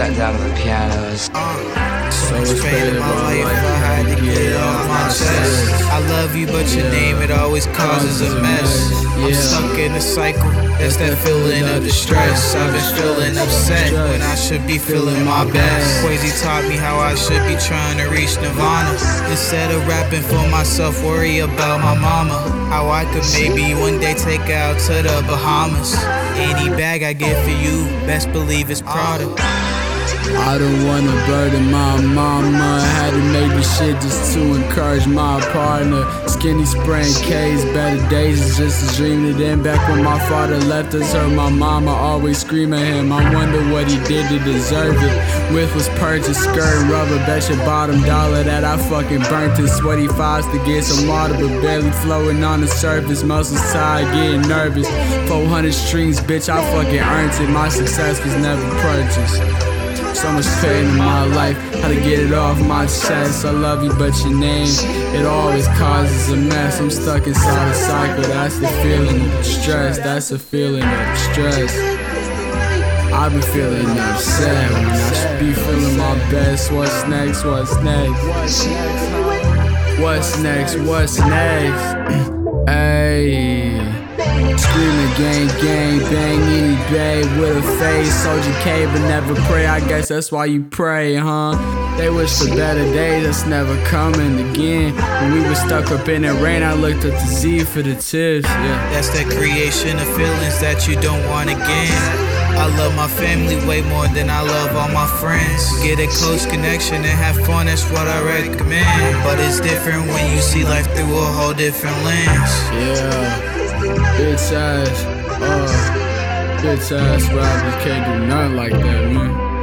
sat down at the piano. So much pain in my life, I had to get it off my chest. I love you, but your name, it always causes a mess. I'm stuck in a cycle, that's that feeling of distress. I've been feeling upset when I should be feeling my best. Quasi taught me how I should be trying to reach nirvana. Instead of rapping for myself, worry about my mama. How I could maybe one day take her out to the Bahamas. Any bag I get for you, best believe it's Prada. I don't wanna burden my mama. Had to make this shit just to encourage my partner. Skinny spraying K's, better days is just a dream. And then back when my father left us, heard my mama always scream at him. I wonder what he did to deserve it. With was purchased, skirt and rubber. Bet your bottom dollar that I fucking burnt his sweaty fives to get some water, but barely flowing on the surface. Muscles tired, getting nervous. 400 strings, bitch, I fucking earned it. My success was never purchased. So much pain in my life, how to get it off my chest. I love you, but your name, it always causes a mess. I'm stuck inside a cycle, that's the feeling of stress. That's the feeling of stress. I've been feeling upset when I should be feeling my best. What's next, what's next? What's next, what's next? Ayy. Screaming gang, gang, bang, any babe with a face. Soldier K but never pray, I guess that's why you pray, huh? They wish for better days, that's never coming again. When we were stuck up in the rain, I looked up to Z for the tips, yeah. That's that creation of feelings that you don't want again. I love my family way more than I love all my friends. Get a close connection and have fun, that's what I recommend. But it's different when you see life through a whole different lens. Yeah. Bitch ass rappers can't do nothing like that, man.